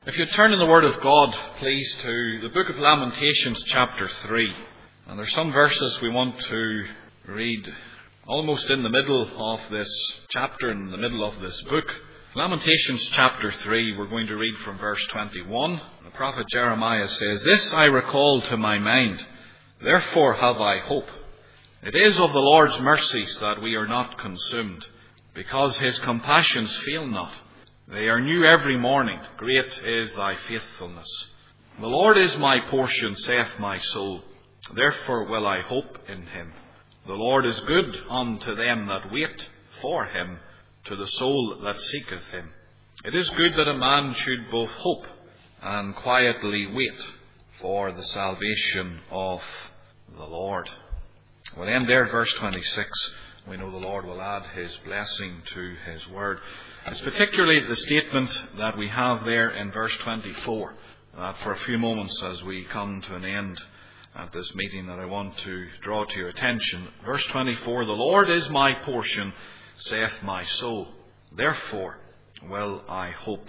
If you turn in the Word of God, please, to the book of Lamentations, chapter 3. And there's some verses we want to read almost in the middle of this chapter, in the middle of this book. Lamentations, chapter 3, we're going to read from verse 21. The prophet Jeremiah says, "This I recall to my mind, therefore have I hope. It is of the Lord's mercies that we are not consumed, because his compassions fail not. They are new every morning. Great is thy faithfulness. The Lord is my portion, saith my soul. Therefore will I hope in him. The Lord is good unto them that wait for him, to the soul that seeketh him. It is good that a man should both hope and quietly wait for the salvation of the Lord." We'll end there at verse 26. We know the Lord will add his blessing to his word. It's particularly the statement that we have there in verse 24, that for a few moments as we come to an end at this meeting, that I want to draw to your attention. Verse 24, "The Lord is my portion, saith my soul. Therefore will I hope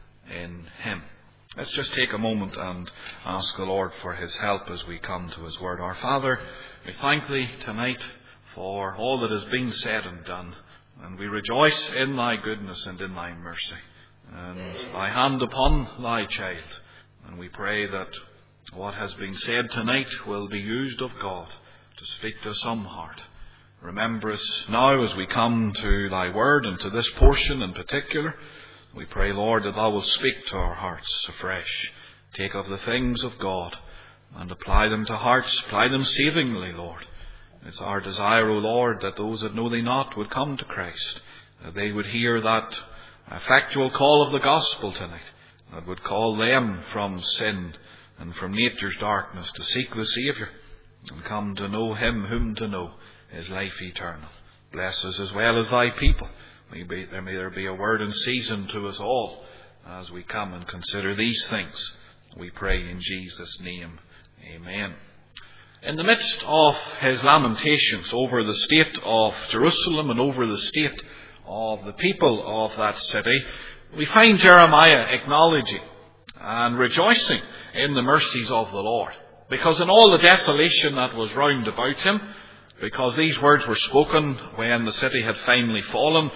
in him." Let's just take a moment and ask the Lord for his help as we come to his word. Our Father, we thank thee tonight for all that has been said and done. And we rejoice in thy goodness and in thy mercy. And thy hand upon thy child. And we pray that what has been said tonight will be used of God to speak to some heart. Remember us now as we come to thy word and to this portion in particular. We pray, Lord, that thou wilt speak to our hearts afresh. Take of the things of God and apply them to hearts. Apply them savingly, Lord. It's our desire, O Lord, that those that know thee not would come to Christ, that they would hear that effectual call of the gospel tonight, that would call them from sin and from nature's darkness to seek the Saviour and come to know him whom to know is life eternal. Bless us as well as thy people. May there be a word in season to us all as we come and consider these things. We pray in Jesus' name. Amen. In the midst of his lamentations over the state of Jerusalem and over the state of the people of that city, we find Jeremiah acknowledging and rejoicing in the mercies of the Lord. Because in all the desolation that was round about him, because these words were spoken when the city had finally fallen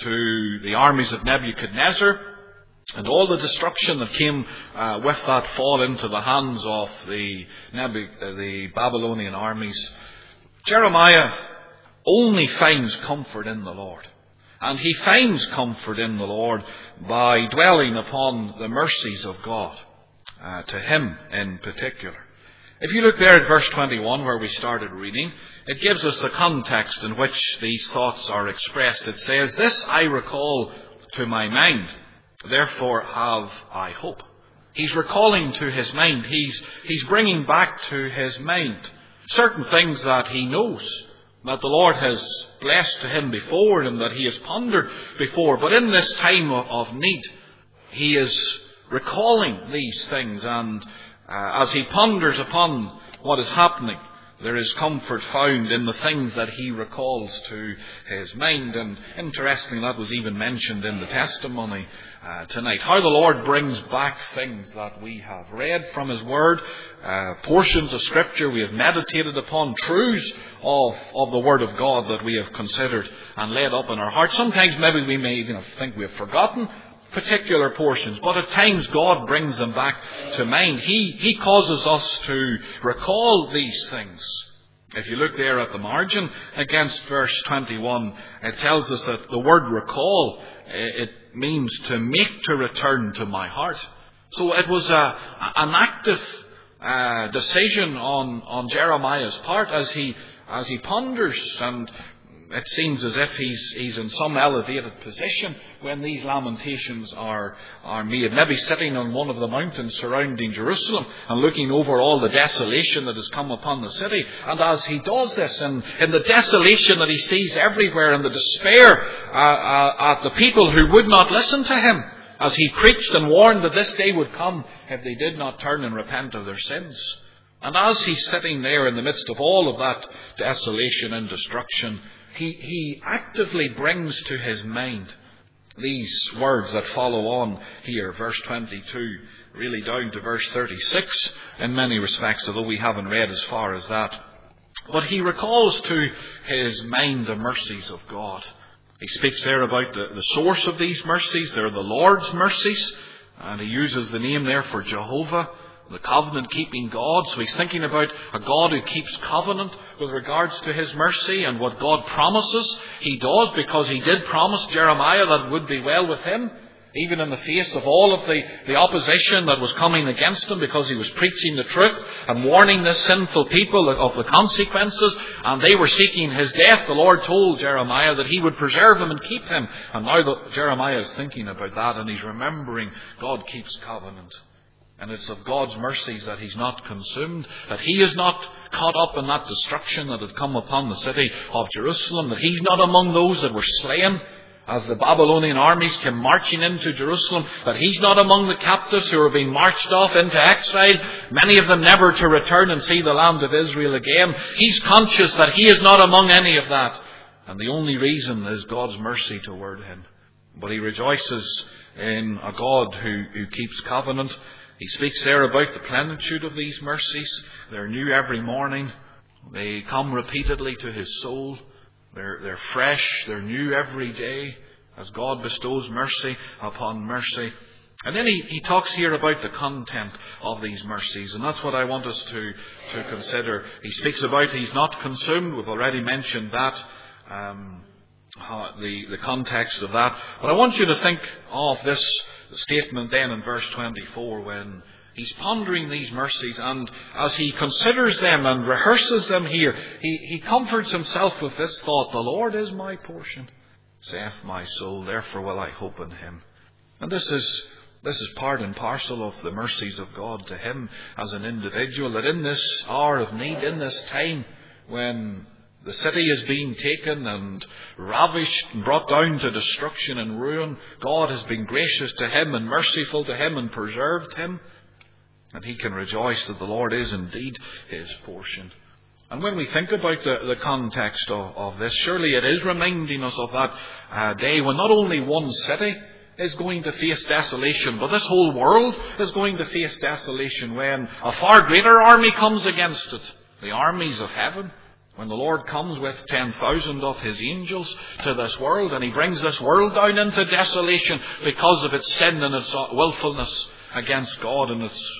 to the armies of Nebuchadnezzar, and all the destruction that came with that fall into the hands of the Babylonian armies, Jeremiah only finds comfort in the Lord. And he finds comfort in the Lord by dwelling upon the mercies of God, to him in particular. If you look there at verse 21 where we started reading, it gives us the context in which these thoughts are expressed. It says, "This I recall to my mind. Therefore have I hope." He's recalling to his mind. He's bringing back to his mind certain things that he knows, that the Lord has blessed to him before and that he has pondered before. But in this time of need, he is recalling these things. And as he ponders upon what is happening, there is comfort found in the things that he recalls to his mind. And interestingly, that was even mentioned in the testimony tonight. How the Lord brings back things that we have read from his word, portions of scripture we have meditated upon, truths of the word of God that we have considered and laid up in our hearts. Sometimes maybe we may even think we have forgotten particular portions, but at times God brings them back to mind. He causes us to recall these things. If you look there at the margin against verse 21, it tells us that the word recall, it means to make to return to my heart. So it was an active decision on Jeremiah's part as he ponders, and it seems as if he's in some elevated position when these lamentations are made. Maybe sitting on one of the mountains surrounding Jerusalem and looking over all the desolation that has come upon the city. And as he does this, and in the desolation that he sees everywhere, and the despair at the people who would not listen to him, as he preached and warned that this day would come if they did not turn and repent of their sins. And as he's sitting there in the midst of all of that desolation and destruction, he actively brings to his mind these words that follow on here, verse 22, really down to verse 36, in many respects, although we haven't read as far as that. But he recalls to his mind the mercies of God. He speaks there about the source of these mercies. They're the Lord's mercies. And he uses the name there for Jehovah, the covenant-keeping God. So he's thinking about a God who keeps covenant with regards to his mercy, and what God promises, he does, because he did promise Jeremiah that it would be well with him, even in the face of all of the opposition that was coming against him, because he was preaching the truth and warning this sinful people of the consequences, and they were seeking his death. The Lord told Jeremiah that he would preserve him and keep him. And now Jeremiah is thinking about that, and he's remembering God keeps covenant. And it's of God's mercies that he's not consumed, that he is not caught up in that destruction that had come upon the city of Jerusalem, that he's not among those that were slain as the Babylonian armies came marching into Jerusalem, that he's not among the captives who are being marched off into exile, many of them never to return and see the land of Israel again. He's conscious that he is not among any of that. And the only reason is God's mercy toward him. But he rejoices in a God who keeps covenant. He speaks there about the plenitude of these mercies. They're new every morning. They come repeatedly to his soul. They're fresh. They're new every day as God bestows mercy upon mercy. And then he talks here about the content of these mercies, and that's what I want us to consider. He speaks about he's not consumed. We've already mentioned that, the context of that. But I want you to think of this statement then in verse 24, when he's pondering these mercies, and as he considers them and rehearses them here, he comforts himself with this thought: the Lord is my portion, saith my soul, therefore will I hope in him. And this is part and parcel of the mercies of God to him as an individual, that in this hour of need, in this time when the city is being taken and ravished and brought down to destruction and ruin, God has been gracious to him and merciful to him and preserved him. And he can rejoice that the Lord is indeed his portion. And when we think about the context of this, surely it is reminding us of that day when not only one city is going to face desolation, but this whole world is going to face desolation when a far greater army comes against it, the armies of heaven. When the Lord comes with 10,000 of his angels to this world, and he brings this world down into desolation because of its sin and its willfulness against God and its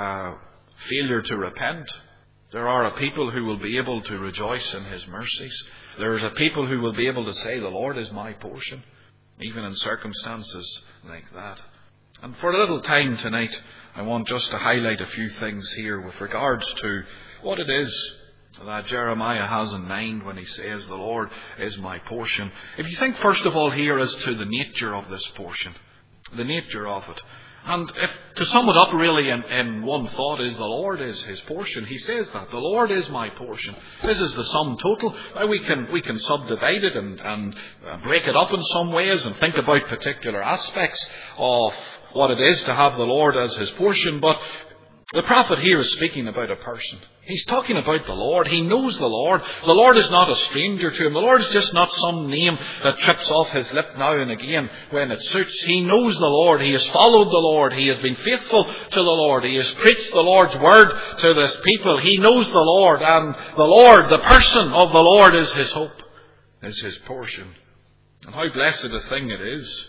failure to repent, there are a people who will be able to rejoice in his mercies. There is a people who will be able to say, the Lord is my portion, even in circumstances like that. And for a little time tonight, I want just to highlight a few things here with regards to what it is that Jeremiah has in mind when he says, the Lord is my portion. If you think first of all here as to the nature of this portion, the nature of it. And if to sum it up really in one thought is the Lord is his portion. He says that. The Lord is my portion. This is the sum total. Now we can subdivide it and break it up in some ways and think about particular aspects of what it is to have the Lord as his portion. But the prophet here is speaking about a person. He's talking about the Lord. He knows the Lord. The Lord is not a stranger to him. The Lord is just not some name that trips off his lip now and again when it suits. He knows the Lord. He has followed the Lord. He has been faithful to the Lord. He has preached the Lord's word to this people. He knows the Lord, and the Lord, the person of the Lord, is his hope, is his portion. And how blessed a thing it is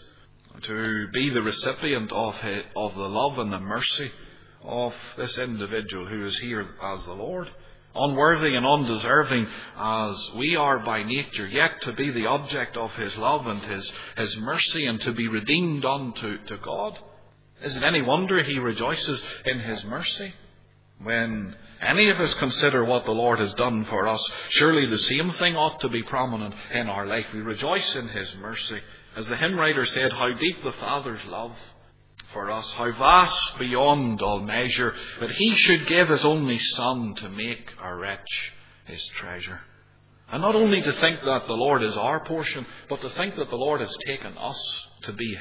to be the recipient of the love and the mercy of this individual who is here as the Lord, unworthy and undeserving as we are by nature, yet to be the object of his love and his mercy, and to be redeemed unto God. Is it any wonder he rejoices in his mercy? When any of us consider what the Lord has done for us, surely the same thing ought to be prominent in our life. We rejoice in his mercy. As the hymn writer said, how deep the Father's love for us, how vast beyond all measure, that he should give his only Son to make a wretch his treasure. And not only to think that the Lord is our portion, but to think that the Lord has taken us to be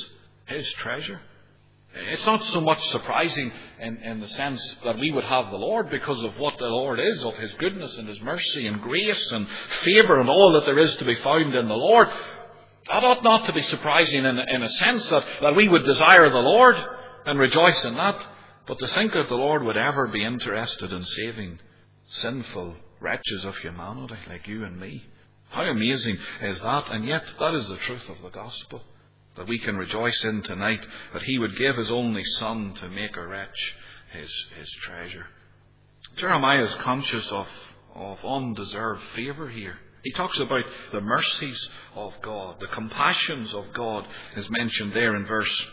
his treasure. It's not so much surprising in the sense that we would have the Lord because of what the Lord is, of his goodness and his mercy and grace and favour and all that there is to be found in the Lord. That ought not to be surprising in a sense that we would desire the Lord and rejoice in that. But to think that the Lord would ever be interested in saving sinful wretches of humanity like you and me. How amazing is that? And yet that is the truth of the gospel that we can rejoice in tonight, that he would give his only Son to make a wretch his treasure. Jeremiah is conscious of undeserved favour here. He talks about the mercies of God, the compassions of God is mentioned there in verse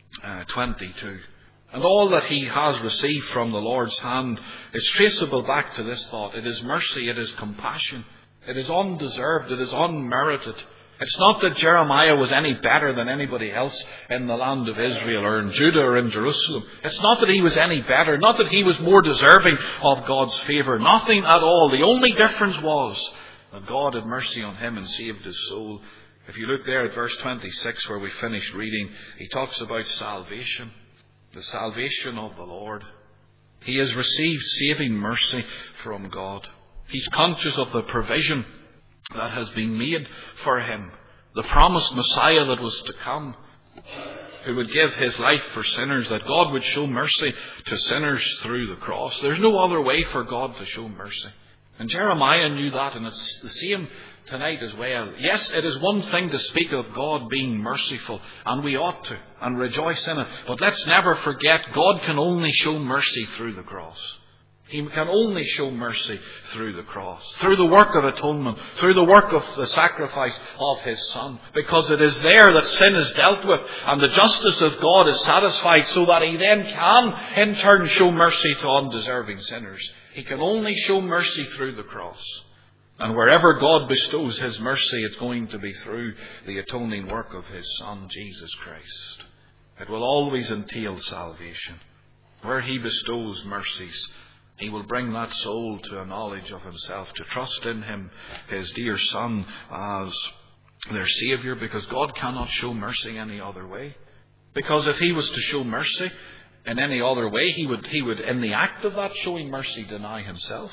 22. And all that he has received from the Lord's hand is traceable back to this thought. It is mercy, it is compassion. It is undeserved, it is unmerited. It's not that Jeremiah was any better than anybody else in the land of Israel or in Judah or in Jerusalem. It's not that he was any better, not that he was more deserving of God's favour. Nothing at all. The only difference was that God had mercy on him and saved his soul. If you look there at verse 26 where we finished reading, he talks about salvation. The salvation of the Lord. He has received saving mercy from God. He's conscious of the provision that has been made for him. The promised Messiah that was to come, who would give his life for sinners, that God would show mercy to sinners through the cross. There's no other way for God to show mercy. And Jeremiah knew that, and it's the same tonight as well. Yes, it is one thing to speak of God being merciful, and we ought to, and rejoice in it. But let's never forget, God can only show mercy through the cross. He can only show mercy through the cross, through the work of atonement, through the work of the sacrifice of his Son. Because it is there that sin is dealt with, and the justice of God is satisfied, so that he then can, in turn, show mercy to undeserving sinners. He can only show mercy through the cross. And wherever God bestows his mercy, it's going to be through the atoning work of his Son, Jesus Christ. It will always entail salvation. Where he bestows mercies, he will bring that soul to a knowledge of himself, to trust in him, his dear Son, as their Saviour, because God cannot show mercy any other way. Because if he was to show mercy in any other way, he would, in the act of that showing mercy, deny himself.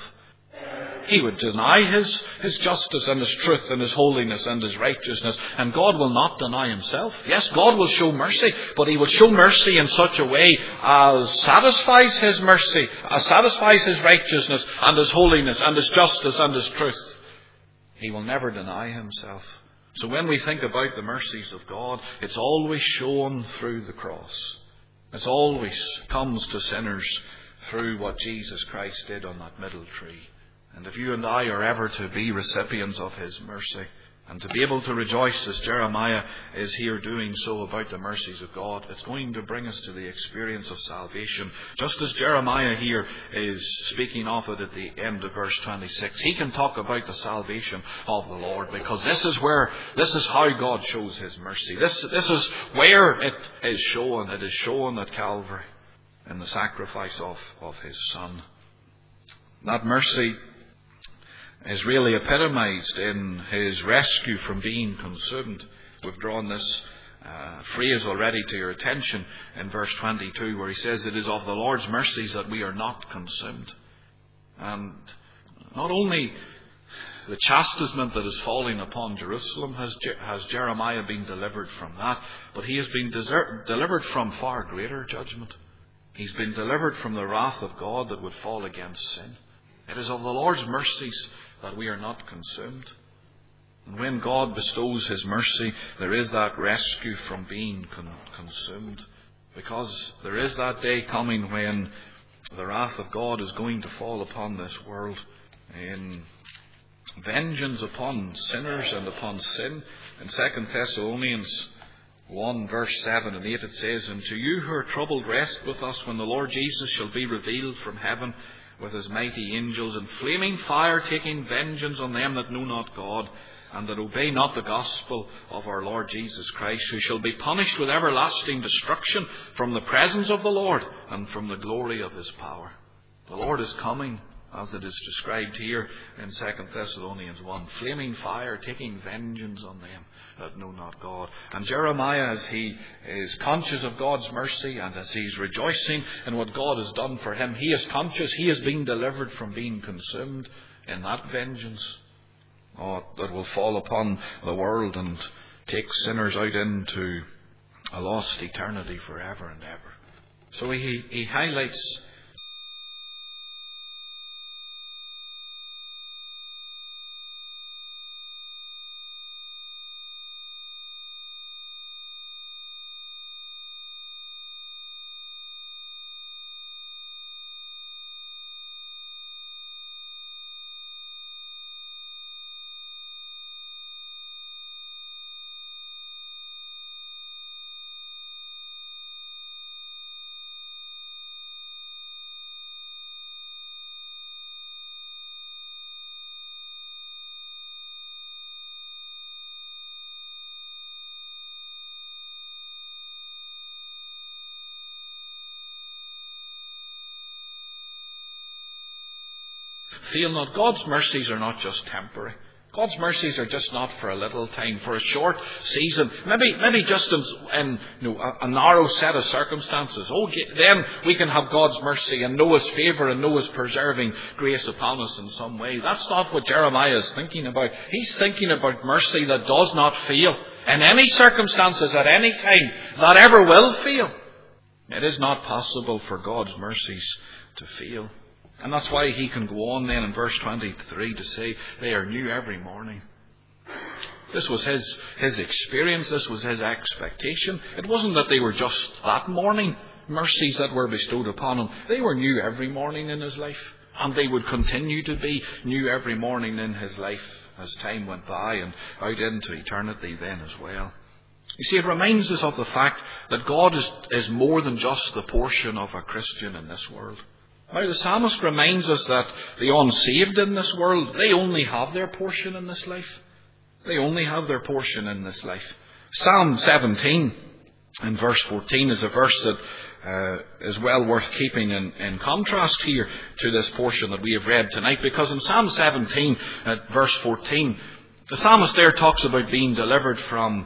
He would deny his justice and his truth and his holiness and his righteousness. And God will not deny himself. Yes, God will show mercy, but he will show mercy in such a way as satisfies his mercy, as satisfies his righteousness and his holiness and his justice and his truth. He will never deny himself. So when we think about the mercies of God, it's always shown through the cross. It always comes to sinners through what Jesus Christ did on that middle tree. And if you and I are ever to be recipients of his mercy, and to be able to rejoice as Jeremiah is here doing so about the mercies of God, it's going to bring us to the experience of salvation. Just as Jeremiah here is speaking of it at the end of verse 26. He can talk about the salvation of the Lord, because this is how God shows his mercy. This is where it is shown. It is shown at Calvary in the sacrifice of his Son. That mercy is really epitomized in his rescue from being consumed. We've drawn this phrase already to your attention in verse 22, where he says, "It is of the Lord's mercies that we are not consumed." And not only the chastisement that is falling upon Jerusalem has Jeremiah been delivered from that, but he has been delivered from far greater judgment. He's been delivered from the wrath of God that would fall against sin. It is of the Lord's mercies that we are not consumed. And when God bestows his mercy, there is that rescue from being consumed. Because there is that day coming when the wrath of God is going to fall upon this world in vengeance upon sinners and upon sin. In 2 Thessalonians 1 verse 7 and 8 it says, "And to you who are troubled, rest with us when the Lord Jesus shall be revealed from heaven with his mighty angels in flaming fire, taking vengeance on them that know not God, and that obey not the gospel of our Lord Jesus Christ, who shall be punished with everlasting destruction from the presence of the Lord and from the glory of his power." The Lord is coming, as it is described here in 2 Thessalonians 1. Flaming fire, taking vengeance on them that know not God. And Jeremiah, as he is conscious of God's mercy and as he's rejoicing in what God has done for him, he is conscious he is being delivered from being consumed in that vengeance that will fall upon the world. And take sinners out into a lost eternity forever and ever. So he highlights feel not, God's mercies are not just temporary. God's mercies are just not for a little time, for a short season, maybe just in a narrow set of circumstances. Then we can have God's mercy and know His favour and know His preserving grace upon us in some way. That's not what Jeremiah is thinking about. He's thinking about mercy that does not fail in any circumstances at any time, that ever will fail. It is not possible for God's mercies to fail. And that's why he can go on then in verse 23 to say they are new every morning. This was his experience. This was his expectation. It wasn't that they were just that morning mercies that were bestowed upon him. They were new every morning in his life. And they would continue to be new every morning in his life as time went by and out into eternity then as well. You see, it reminds us of the fact that God is more than just the portion of a Christian in this world. Now, the psalmist reminds us that the unsaved in this world, they only have their portion in this life. They only have their portion in this life. Psalm 17 and verse 14 is a verse that is well worth keeping in contrast here to this portion that we have read tonight, because in Psalm 17 at verse 14, the psalmist there talks about being delivered from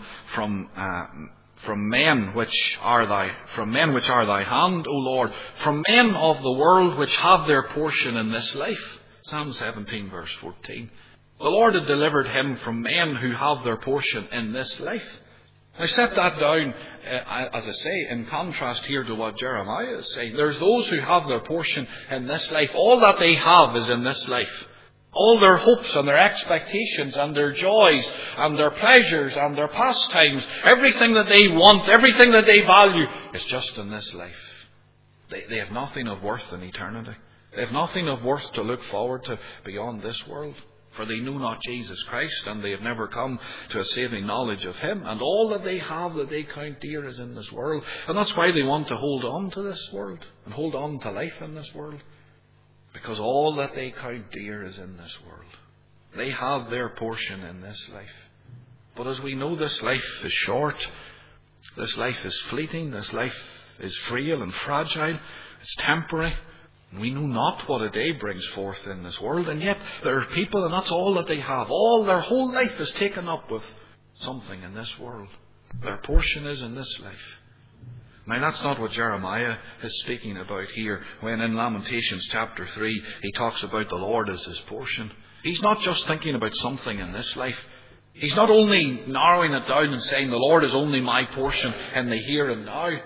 men which are thy hand, O Lord, from men of the world which have their portion in this life. Psalm 17 verse 14. The Lord had delivered him from men who have their portion in this life. I set that down, as I say, in contrast here to what Jeremiah is saying. There's those who have their portion in this life. All that they have is in this life. All their hopes and their expectations and their joys and their pleasures and their pastimes, everything that they want, everything that they value, is just in this life. They have nothing of worth in eternity. They have nothing of worth to look forward to beyond this world. For they know not Jesus Christ, and they have never come to a saving knowledge of Him. And all that they have that they count dear is in this world. And that's why they want to hold on to this world and hold on to life in this world. Because all that they count dear is in this world. They have their portion in this life. But as we know, this life is short. This life is fleeting. This life is frail and fragile. It's temporary. And we know not what a day brings forth in this world. And yet there are people, and that's all that they have. All their whole life is taken up with something in this world. Their portion is in this life. Now, that's not what Jeremiah is speaking about here when in Lamentations chapter 3 he talks about the Lord as his portion. He's not just thinking about something in this life. He's not only narrowing it down and saying the Lord is only my portion in the here and now.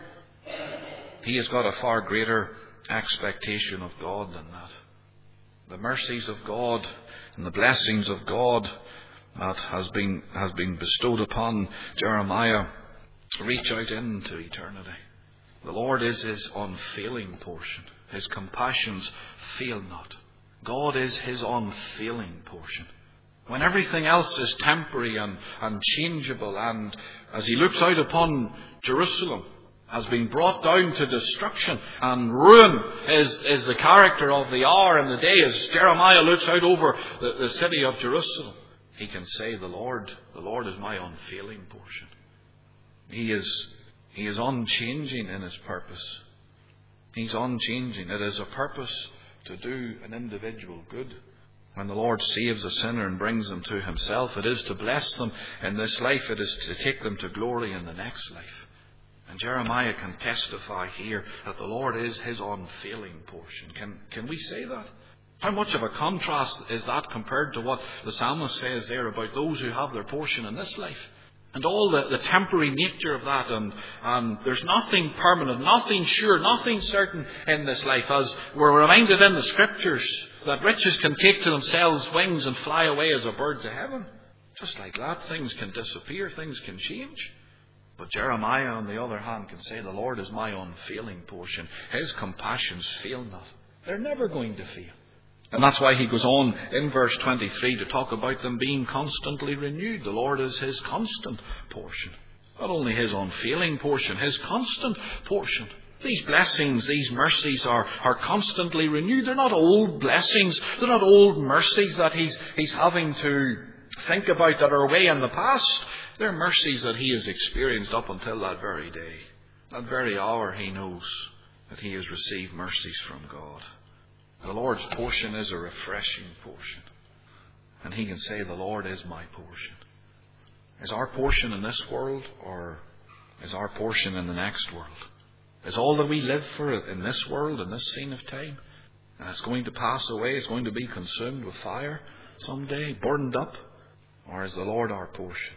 He has got a far greater expectation of God than that. The mercies of God and the blessings of God that has been bestowed upon Jeremiah reach out into eternity. The Lord is his unfailing portion. His compassions fail not. God is his unfailing portion. When everything else is temporary and changeable, and as he looks out upon Jerusalem, has been brought down to destruction, and ruin is the character of the hour and the day, as Jeremiah looks out over the city of Jerusalem, he can say, the Lord is my unfailing portion. He is unchanging in his purpose. He's unchanging. It is a purpose to do an individual good. When the Lord saves a sinner and brings them to himself, it is to bless them in this life. It is to take them to glory in the next life. And Jeremiah can testify here that the Lord is his unfailing portion. Can we say that? How much of a contrast is that compared to what the psalmist says there about those who have their portion in this life? And all the temporary nature of that, and there's nothing permanent, nothing sure, nothing certain in this life, as we're reminded in the Scriptures that riches can take to themselves wings and fly away as a bird to heaven. Just like that, things can disappear, things can change. But Jeremiah, on the other hand, can say, the Lord is my unfailing portion. His compassions fail not. They're never going to fail. And that's why he goes on in verse 23 to talk about them being constantly renewed. The Lord is his constant portion. Not only his unfailing portion, his constant portion. These blessings, these mercies are constantly renewed. They're not old blessings. They're not old mercies that he's having to think about that are way in the past. They're mercies that he has experienced up until that very day. That very hour he knows that he has received mercies from God. The Lord's portion is a refreshing portion. And he can say, the Lord is my portion. Is our portion in this world, or is our portion in the next world? Is all that we live for in this world, in this scene of time? And it's going to pass away, it's going to be consumed with fire someday, burned up? Or is the Lord our portion?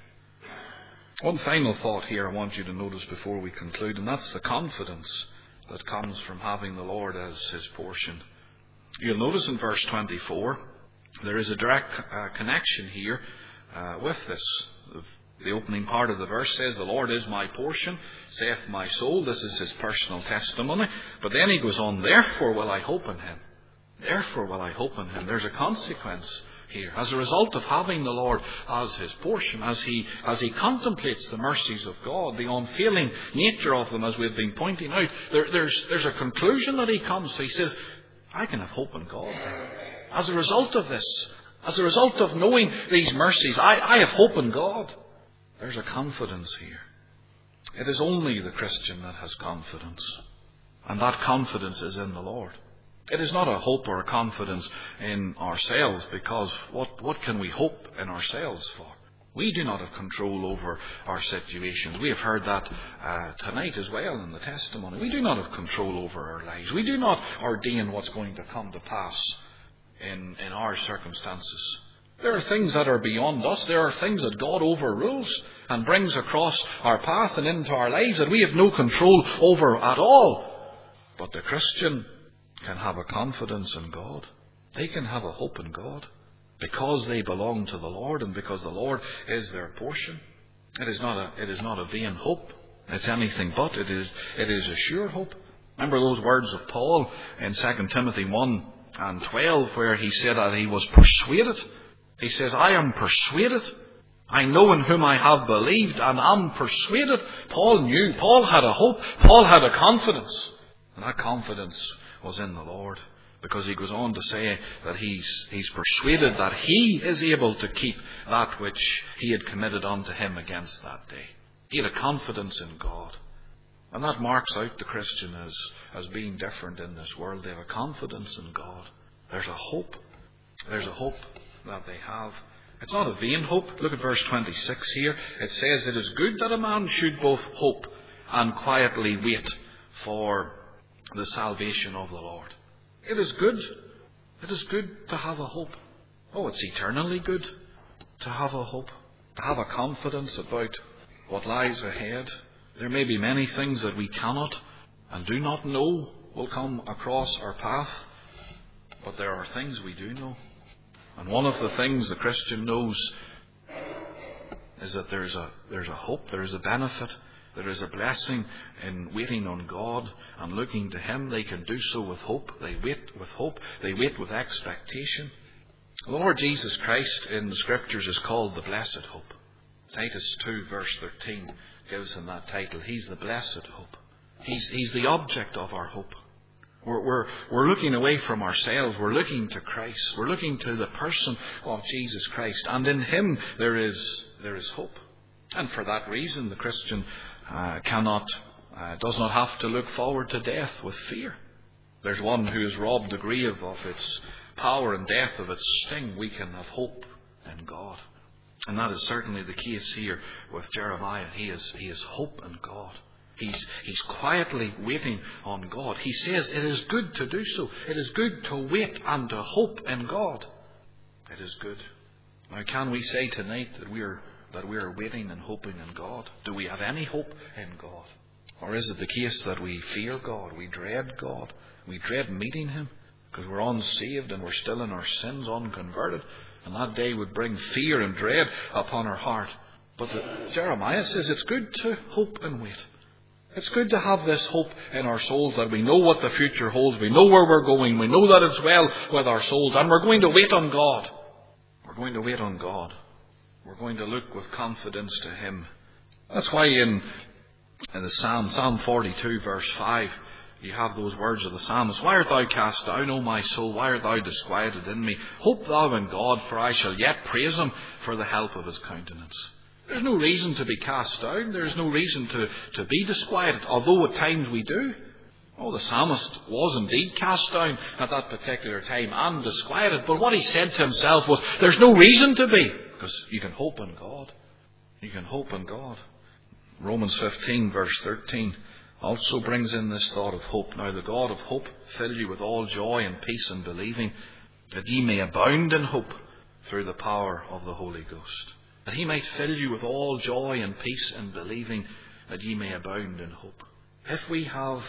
One final thought here I want you to notice before we conclude, and that's the confidence that comes from having the Lord as his portion. You'll notice in verse 24, there is a direct connection here with this. The opening part of the verse says, the Lord is my portion, saith my soul. This is his personal testimony. But then he goes on, therefore will I hope in him. Therefore will I hope in him. There's a consequence here. As a result of having the Lord as his portion, as he contemplates the mercies of God, the unfailing nature of them, as we've been pointing out, there's a conclusion that he comes to. He says, I can have hope in God. As a result of this, as a result of knowing these mercies, I have hope in God. There's a confidence here. It is only the Christian that has confidence. And that confidence is in the Lord. It is not a hope or a confidence in ourselves, because what can we hope in ourselves for? We do not have control over our situations. We have heard that tonight as well in the testimony. We do not have control over our lives. We do not ordain what's going to come to pass in our circumstances. There are things that are beyond us. There are things that God overrules and brings across our path and into our lives that we have no control over at all. But the Christian can have a confidence in God. They can have a hope in God, because they belong to the Lord and because the Lord is their portion. It is not a vain hope. It's anything but. It is a sure hope. Remember those words of Paul in 2 Timothy 1:12, where he said that he was persuaded. He says, I am persuaded. I know in whom I have believed and am persuaded. Paul knew. Paul had a hope. Paul had a confidence. And that confidence was in the Lord. Because he goes on to say that he's persuaded that he is able to keep that which he had committed unto him against that day. He had a confidence in God. And that marks out the Christian as being different in this world. They have a confidence in God. There's a hope. There's a hope that they have. It's not a vain hope. Look at verse 26 here. It says, it is good that a man should both hope and quietly wait for the salvation of the Lord. It is good. It is good to have a hope. Oh, it's eternally good to have a hope, to have a confidence about what lies ahead. There may be many things that we cannot and do not know will come across our path, but there are things we do know. And one of the things the Christian knows is that there's a hope, there is a benefit, there is a blessing in waiting on God and looking to him. They can do so with hope. They wait with hope. They wait with expectation. The Lord Jesus Christ in the Scriptures is called the Blessed Hope. Titus 2 verse 13 gives him that title. He's the Blessed Hope. He's the object of our hope. We're looking away from ourselves. We're looking to Christ. We're looking to the person of Jesus Christ. And in him there is hope. And for that reason the Christian does not have to look forward to death with fear. There's one who is robbed the grave of its power and death of its sting. We can have hope in God. And that is certainly the case here with Jeremiah. He has hope in God. He's quietly waiting on God. He says it is good to do so. It is good to wait and to hope in God. It is good. Now, can we say tonight that we are that we are waiting and hoping in God? Do we have any hope in God? Or is it the case that we fear God, we dread God, we dread meeting Him because we're unsaved and we're still in our sins, unconverted, and that day would bring fear and dread upon our heart? But Jeremiah says it's good to hope and wait. It's good to have this hope in our souls that we know what the future holds. We know where we're going. We know that it's well with our souls. And we're going to wait on God. We're going to wait on God. We're going to look with confidence to Him. That's why in the Psalm 42 verse 5, you have those words of the psalmist. Why art thou cast down, O my soul? Why art thou disquieted in me? Hope thou in God, for I shall yet praise Him for the help of His countenance. There's no reason to be cast down. There's no reason to be disquieted, although at times we do. Oh, the psalmist was indeed cast down at that particular time and disquieted. But what he said to himself was, there's no reason to be, because you can hope in God. You can hope in God. Romans 15 verse 13 also brings in this thought of hope. Now the God of hope fill you with all joy and peace in believing, that ye may abound in hope through the power of the Holy Ghost. That He might fill you with all joy and peace in believing, that ye may abound in hope. If we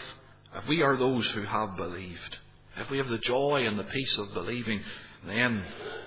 are those who have believed, if we have the joy and the peace of believing, then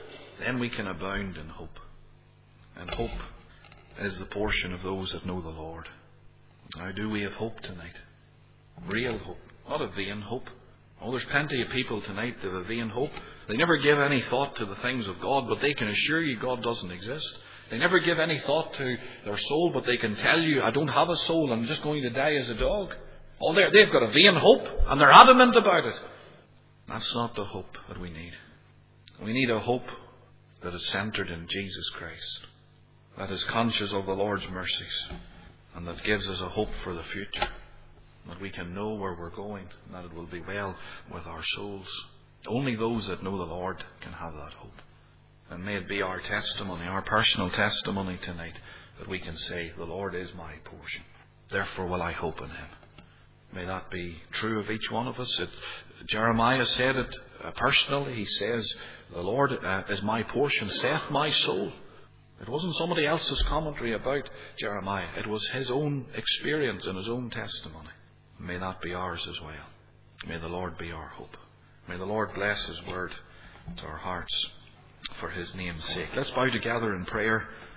we can abound in hope. And hope is the portion of those that know the Lord. Now, do we have hope tonight? Real hope, not a vain hope. Oh, there's plenty of people tonight that have a vain hope. They never give any thought to the things of God, but they can assure you God doesn't exist. They never give any thought to their soul, but they can tell you, I don't have a soul, I'm just going to die as a dog. Oh, they've got a vain hope, and they're adamant about it. That's not the hope that we need. We need a hope that is centered in Jesus Christ, that is conscious of the Lord's mercies, and that gives us a hope for the future, that we can know where we're going, and that it will be well with our souls. Only those that know the Lord can have that hope. And may it be our testimony, our personal testimony tonight, that we can say, the Lord is my portion. Therefore will I hope in Him. May that be true of each one of us. Jeremiah said it personally. He says, the Lord is my portion, saith my soul. It wasn't somebody else's commentary about Jeremiah. It was his own experience and his own testimony. May that be ours as well. May the Lord be our hope. May the Lord bless His word to our hearts for His name's sake. Let's bow together in prayer.